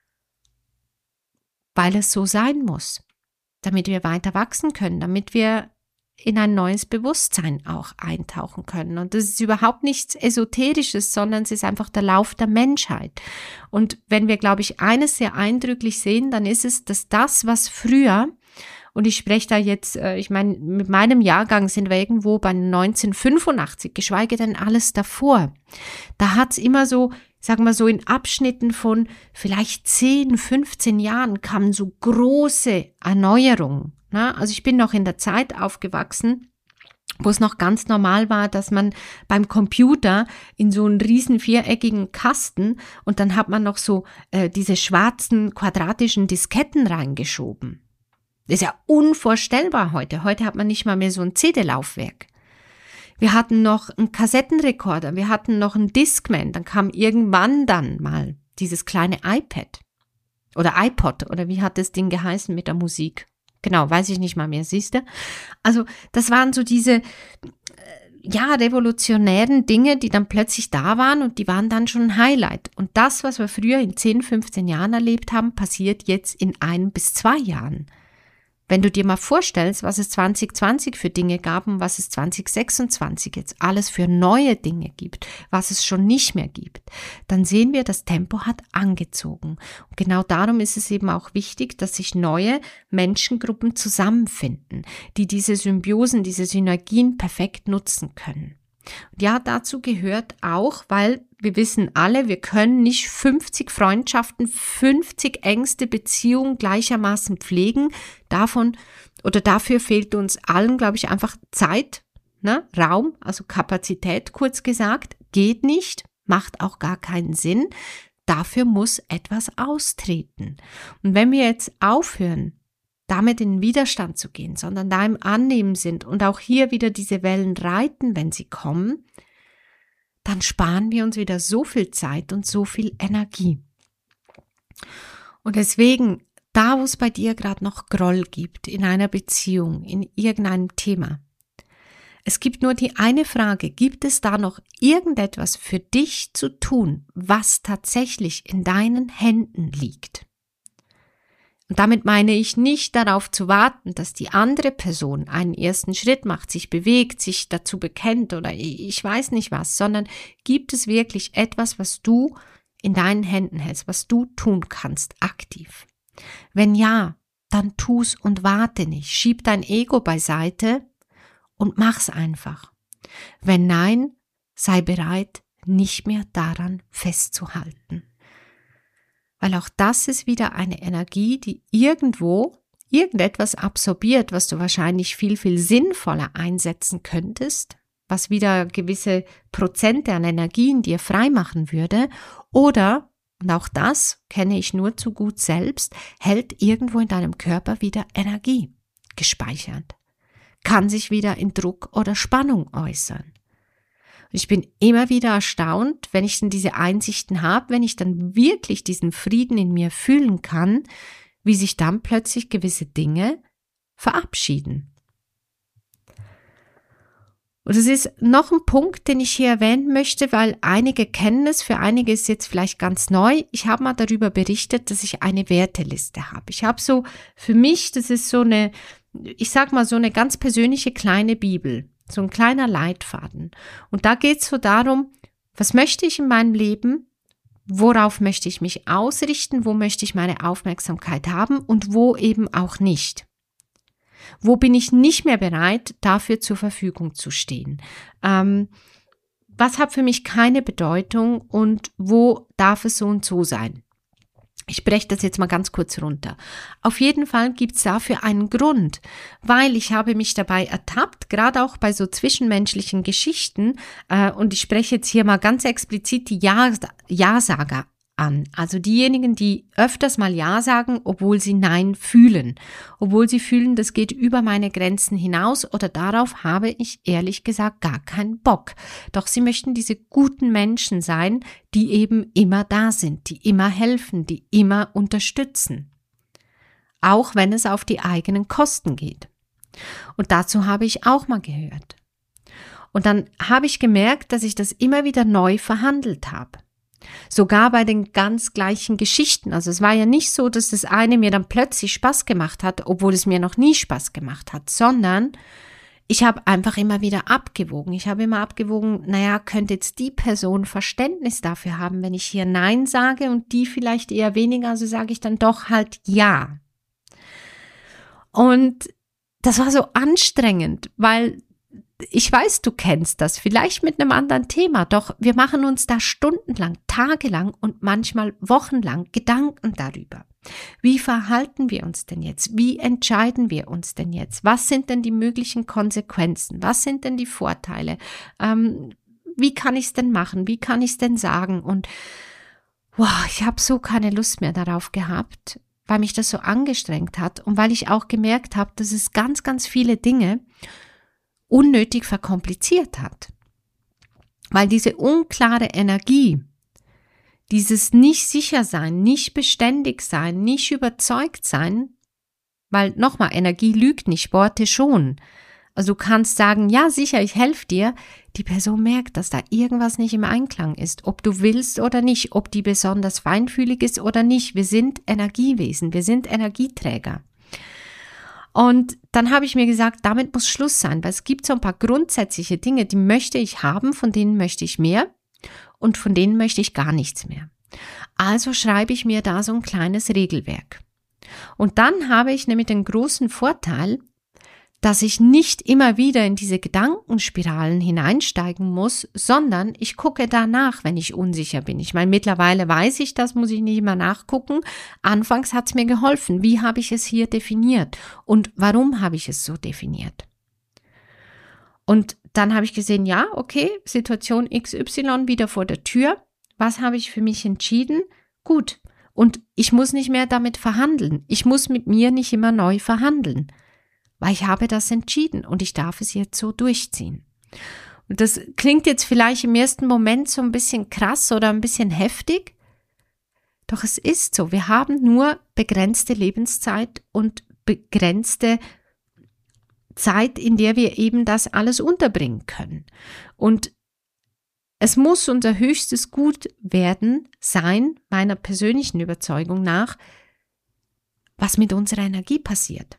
weil es so sein muss, damit wir weiter wachsen können, damit wir in ein neues Bewusstsein auch eintauchen können. Und das ist überhaupt nichts Esoterisches, sondern es ist einfach der Lauf der Menschheit. Und wenn wir, glaube ich, eines sehr eindrücklich sehen, dann ist es, dass das, was früher, und ich spreche da jetzt, ich meine, mit meinem Jahrgang sind wir irgendwo bei neunzehnhundertfünfundachtzig, geschweige denn alles davor. Da hat es immer so, sagen wir so, in Abschnitten von vielleicht zehn, fünfzehn Jahren kamen so große Erneuerungen. Also ich bin noch in der Zeit aufgewachsen, wo es noch ganz normal war, dass man beim Computer in so einen riesen viereckigen Kasten und dann hat man noch so äh, diese schwarzen quadratischen Disketten reingeschoben. Das ist ja unvorstellbar heute. Heute hat man nicht mal mehr so ein C D-Laufwerk. Wir hatten noch einen Kassettenrekorder, wir hatten noch einen Discman, dann kam irgendwann dann mal dieses kleine iPad oder iPod oder wie hat das Ding geheißen mit der Musik? Genau, weiß ich nicht mal mehr, siehst du? Also das waren so diese, ja, revolutionären Dinge, die dann plötzlich da waren und die waren dann schon ein Highlight. Und das, was wir früher in zehn, fünfzehn Jahren erlebt haben, passiert jetzt in ein bis zwei Jahren. Wenn du dir mal vorstellst, was es zwanzig zwanzig für Dinge gab und was es zwanzig sechsundzwanzig jetzt alles für neue Dinge gibt, was es schon nicht mehr gibt, dann sehen wir, das Tempo hat angezogen. Und genau darum ist es eben auch wichtig, dass sich neue Menschengruppen zusammenfinden, die diese Symbiosen, diese Synergien perfekt nutzen können. Und ja, dazu gehört auch, weil wir wissen alle, wir können nicht fünfzig Freundschaften, fünfzig engste Beziehungen gleichermaßen pflegen. Davon oder dafür fehlt uns allen, glaube ich, einfach Zeit, ne, Raum, also Kapazität, kurz gesagt, geht nicht, macht auch gar keinen Sinn. Dafür muss etwas austreten. Und wenn wir jetzt aufhören, damit in den Widerstand zu gehen, sondern da im Annehmen sind und auch hier wieder diese Wellen reiten, wenn sie kommen, dann sparen wir uns wieder so viel Zeit und so viel Energie. Und deswegen, da wo es bei dir gerade noch Groll gibt, in einer Beziehung, in irgendeinem Thema, es gibt nur die eine Frage, gibt es da noch irgendetwas für dich zu tun, was tatsächlich in deinen Händen liegt? Und damit meine ich nicht darauf zu warten, dass die andere Person einen ersten Schritt macht, sich bewegt, sich dazu bekennt oder ich weiß nicht was, sondern gibt es wirklich etwas, was du in deinen Händen hältst, was du tun kannst, aktiv? Wenn ja, dann tu's und warte nicht. Schieb dein Ego beiseite und mach's einfach. Wenn nein, sei bereit, nicht mehr daran festzuhalten. Weil auch das ist wieder eine Energie, die irgendwo irgendetwas absorbiert, was du wahrscheinlich viel, viel sinnvoller einsetzen könntest, was wieder gewisse Prozente an Energien dir freimachen würde. Oder, und auch das kenne ich nur zu gut selbst, hält irgendwo in deinem Körper wieder Energie gespeichert, kann sich wieder in Druck oder Spannung äußern. Ich bin immer wieder erstaunt, wenn ich dann diese Einsichten habe, wenn ich dann wirklich diesen Frieden in mir fühlen kann, wie sich dann plötzlich gewisse Dinge verabschieden. Und es ist noch ein Punkt, den ich hier erwähnen möchte, weil einige kennen es, für einige ist es jetzt vielleicht ganz neu. Ich habe mal darüber berichtet, dass ich eine Werteliste habe. Ich habe so, für mich, das ist so eine, ich sag mal so eine ganz persönliche kleine Bibel. So ein kleiner Leitfaden. Und da geht es so darum, was möchte ich in meinem Leben, worauf möchte ich mich ausrichten, wo möchte ich meine Aufmerksamkeit haben und wo eben auch nicht. Wo bin ich nicht mehr bereit, dafür zur Verfügung zu stehen? Ähm, was hat für mich keine Bedeutung und wo darf es so und so sein? Ich breche das jetzt mal ganz kurz runter. Auf jeden Fall gibt es dafür einen Grund, weil ich habe mich dabei ertappt, gerade auch bei so zwischenmenschlichen Geschichten, äh, und ich spreche jetzt hier mal ganz explizit die Ja- Ja-Sager an. Also diejenigen, die öfters mal Ja sagen, obwohl sie Nein fühlen. Obwohl sie fühlen, das geht über meine Grenzen hinaus oder darauf habe ich ehrlich gesagt gar keinen Bock. Doch sie möchten diese guten Menschen sein, die eben immer da sind, die immer helfen, die immer unterstützen. Auch wenn es auf die eigenen Kosten geht. Und dazu habe ich auch mal gehört. Und dann habe ich gemerkt, dass ich das immer wieder neu verhandelt habe. Sogar bei den ganz gleichen Geschichten. Also es war ja nicht so, dass das eine mir dann plötzlich Spaß gemacht hat, obwohl es mir noch nie Spaß gemacht hat, sondern ich habe einfach immer wieder abgewogen. Ich habe immer abgewogen, naja, könnte jetzt die Person Verständnis dafür haben, wenn ich hier Nein sage und die vielleicht eher weniger, also sage ich dann doch halt Ja. Und das war so anstrengend, weil ich weiß, du kennst das, vielleicht mit einem anderen Thema, doch wir machen uns da stundenlang, tagelang und manchmal wochenlang Gedanken darüber. Wie verhalten wir uns denn jetzt? Wie entscheiden wir uns denn jetzt? Was sind denn die möglichen Konsequenzen? Was sind denn die Vorteile? Ähm, wie kann ich es denn machen? Wie kann ich es denn sagen? Und wow, ich habe so keine Lust mehr darauf gehabt, weil mich das so angestrengt hat und weil ich auch gemerkt habe, dass es ganz, ganz viele Dinge unnötig verkompliziert hat. Weil diese unklare Energie, dieses nicht sicher sein, nicht beständig sein, nicht überzeugt sein, weil nochmal, Energie lügt nicht, Worte schon. Also du kannst sagen, ja sicher, ich helfe dir, die Person merkt, dass da irgendwas nicht im Einklang ist, ob du willst oder nicht, ob die besonders feinfühlig ist oder nicht. Wir sind Energiewesen, wir sind Energieträger. Und dann habe ich mir gesagt, damit muss Schluss sein, weil es gibt so ein paar grundsätzliche Dinge, die möchte ich haben, von denen möchte ich mehr und von denen möchte ich gar nichts mehr. Also schreibe ich mir da so ein kleines Regelwerk. Und dann habe ich nämlich den großen Vorteil, dass ich nicht immer wieder in diese Gedankenspiralen hineinsteigen muss, sondern ich gucke danach, wenn ich unsicher bin. Ich meine, mittlerweile weiß ich das, muss ich nicht immer nachgucken. Anfangs hat es mir geholfen. Wie habe ich es hier definiert? Und warum habe ich es so definiert? Und dann habe ich gesehen, ja, okay, Situation X Y wieder vor der Tür. Was habe ich für mich entschieden? Gut. Und ich muss nicht mehr damit verhandeln. Ich muss mit mir nicht immer neu verhandeln. Weil ich habe das entschieden und ich darf es jetzt so durchziehen. Und das klingt jetzt vielleicht im ersten Moment so ein bisschen krass oder ein bisschen heftig, doch es ist so. Wir haben nur begrenzte Lebenszeit und begrenzte Zeit, in der wir eben das alles unterbringen können. Und es muss unser höchstes Gut werden, sein, meiner persönlichen Überzeugung nach, was mit unserer Energie passiert.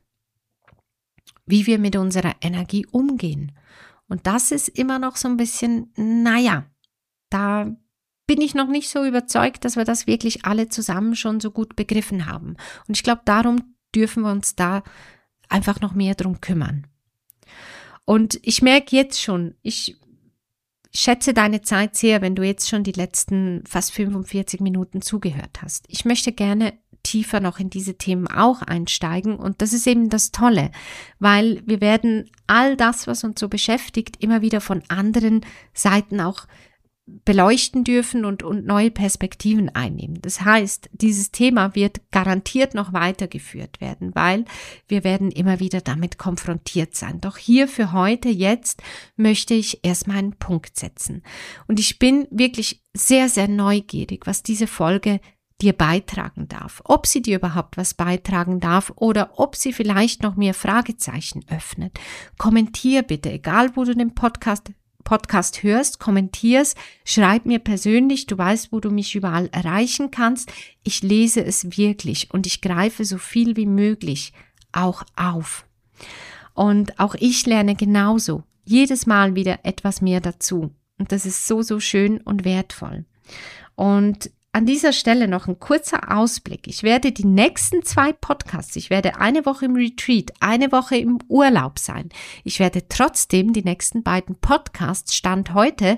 Wie wir mit unserer Energie umgehen. Und das ist immer noch so ein bisschen, naja, da bin ich noch nicht so überzeugt, dass wir das wirklich alle zusammen schon so gut begriffen haben. Und ich glaube, darum dürfen wir uns da einfach noch mehr drum kümmern. Und ich merke jetzt schon, ich schätze deine Zeit sehr, wenn du jetzt schon die letzten fast fünfundvierzig Minuten zugehört hast. Ich möchte gerne tiefer noch in diese Themen auch einsteigen und das ist eben das Tolle, weil wir werden all das, was uns so beschäftigt, immer wieder von anderen Seiten auch beleuchten dürfen und, und neue Perspektiven einnehmen. Das heißt, dieses Thema wird garantiert noch weitergeführt werden, weil wir werden immer wieder damit konfrontiert sein. Doch hier für heute, jetzt, möchte ich erstmal einen Punkt setzen. Und ich bin wirklich sehr, sehr neugierig, was diese Folge dir beitragen darf, ob sie dir überhaupt was beitragen darf oder ob sie vielleicht noch mehr Fragezeichen öffnet. Kommentier bitte, egal wo du den Podcast, Podcast hörst, kommentier's, schreib mir persönlich, du weißt, wo du mich überall erreichen kannst. Ich lese es wirklich und ich greife so viel wie möglich auch auf. Und auch ich lerne genauso, jedes Mal wieder etwas mehr dazu. Und das ist so, so schön und wertvoll. Und an dieser Stelle noch ein kurzer Ausblick. Ich werde die nächsten zwei Podcasts, ich werde eine Woche im Retreat, eine Woche im Urlaub sein. Ich werde trotzdem die nächsten beiden Podcasts Stand heute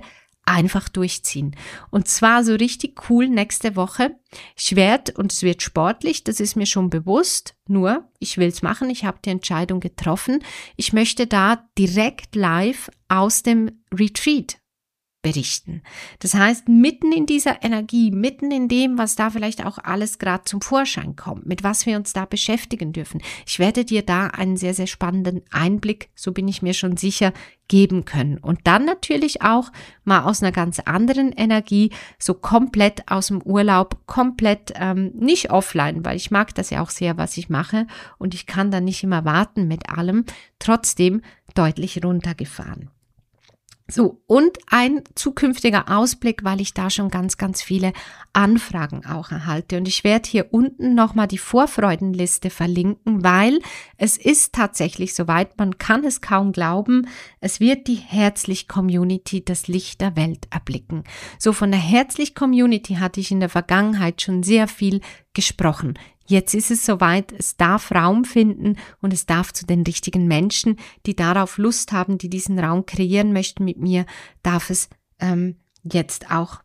einfach durchziehen. Und zwar so richtig cool nächste Woche. Ich werde, und es wird sportlich, das ist mir schon bewusst, nur ich will es machen, ich habe die Entscheidung getroffen. Ich möchte da direkt live aus dem Retreat berichten. Das heißt, mitten in dieser Energie, mitten in dem, was da vielleicht auch alles gerade zum Vorschein kommt, mit was wir uns da beschäftigen dürfen. Ich werde dir da einen sehr, sehr spannenden Einblick, so bin ich mir schon sicher, geben können. Und dann natürlich auch mal aus einer ganz anderen Energie, so komplett aus dem Urlaub, komplett ähm, nicht offline, weil ich mag das ja auch sehr, was ich mache und ich kann da nicht immer warten mit allem, trotzdem deutlich runtergefahren. So, und ein zukünftiger Ausblick, weil ich da schon ganz, ganz viele Anfragen auch erhalte. Und ich werde hier unten nochmal die Vorfreudenliste verlinken, weil es ist tatsächlich soweit, man kann es kaum glauben, es wird die Herzlich-Community das Licht der Welt erblicken. So, von der Herzlich-Community hatte ich in der Vergangenheit schon sehr viel gesprochen. Jetzt ist es soweit, es darf Raum finden und es darf zu den richtigen Menschen, die darauf Lust haben, die diesen Raum kreieren möchten mit mir, darf es ähm, jetzt auch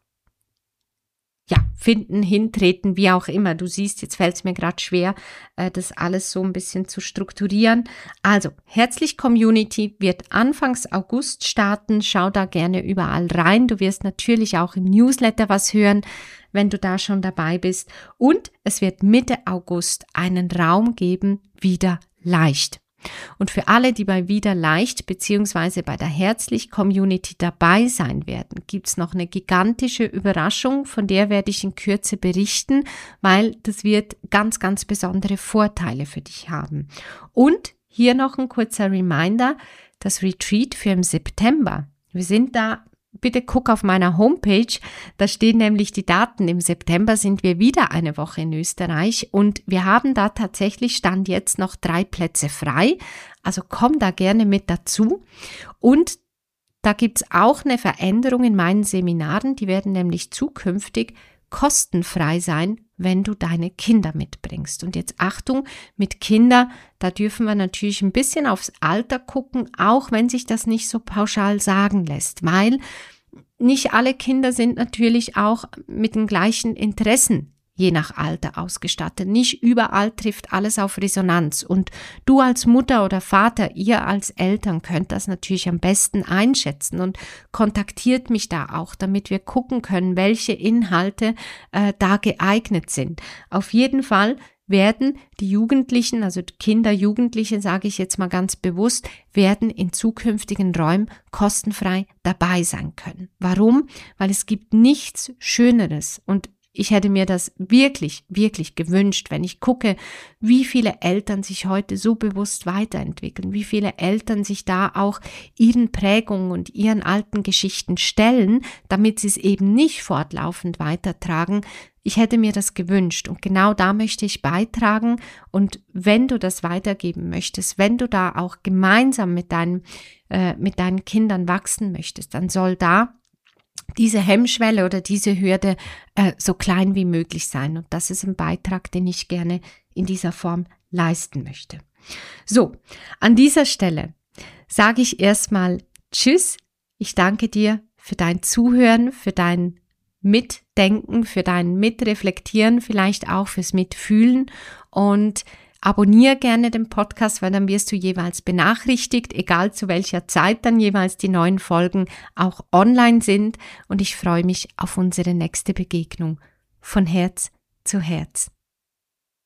ja finden, hintreten, wie auch immer. Du siehst, jetzt fällt es mir gerade schwer, äh, das alles so ein bisschen zu strukturieren. Also, Herzlich Community wird Anfangs August starten. Schau da gerne überall rein. Du wirst natürlich auch im Newsletter was hören, wenn du da schon dabei bist. Und es wird Mitte August einen Raum geben, wieder leicht. Und für alle, die bei Wieder leicht bzw. bei der Herzlich-Community dabei sein werden, gibt's noch eine gigantische Überraschung, von der werde ich in Kürze berichten, weil das wird ganz, ganz besondere Vorteile für dich haben. Und hier noch ein kurzer Reminder, das Retreat für im September. Wir sind da, bitte guck auf meiner Homepage, da stehen nämlich die Daten. Im September sind wir wieder eine Woche in Österreich und wir haben da tatsächlich Stand jetzt noch drei Plätze frei. Also komm da gerne mit dazu. Und da gibt's auch eine Veränderung in meinen Seminaren, die werden nämlich zukünftig kostenfrei sein, wenn du deine Kinder mitbringst. Und jetzt Achtung, mit Kindern, da dürfen wir natürlich ein bisschen aufs Alter gucken, auch wenn sich das nicht so pauschal sagen lässt, weil nicht alle Kinder sind natürlich auch mit den gleichen Interessen je nach Alter ausgestattet. Nicht überall trifft alles auf Resonanz. Und du als Mutter oder Vater, ihr als Eltern könnt das natürlich am besten einschätzen und kontaktiert mich da auch, damit wir gucken können, welche Inhalte äh, da geeignet sind. Auf jeden Fall werden die Jugendlichen, also Kinder, Jugendliche, sage ich jetzt mal ganz bewusst, werden in zukünftigen Räumen kostenfrei dabei sein können. Warum? Weil es gibt nichts Schöneres und ich hätte mir das wirklich, wirklich gewünscht, wenn ich gucke, wie viele Eltern sich heute so bewusst weiterentwickeln, wie viele Eltern sich da auch ihren Prägungen und ihren alten Geschichten stellen, damit sie es eben nicht fortlaufend weitertragen. Ich hätte mir das gewünscht und genau da möchte ich beitragen und wenn du das weitergeben möchtest, wenn du da auch gemeinsam mit deinen, äh, mit deinen Kindern wachsen möchtest, dann soll da diese Hemmschwelle oder diese Hürde äh, so klein wie möglich sein. Und das ist ein Beitrag, den ich gerne in dieser Form leisten möchte. So, an dieser Stelle sage ich erstmal Tschüss. Ich danke dir für dein Zuhören, für dein Mitdenken, für dein Mitreflektieren, vielleicht auch fürs Mitfühlen und abonniere gerne den Podcast, weil dann wirst du jeweils benachrichtigt, egal zu welcher Zeit dann jeweils die neuen Folgen auch online sind. Und ich freue mich auf unsere nächste Begegnung von Herz zu Herz.